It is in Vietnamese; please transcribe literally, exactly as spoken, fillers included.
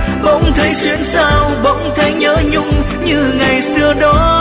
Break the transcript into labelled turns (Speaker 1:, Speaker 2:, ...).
Speaker 1: bỗng thấy xuyên sao, bỗng thấy nhớ nhung như ngày xưa đó.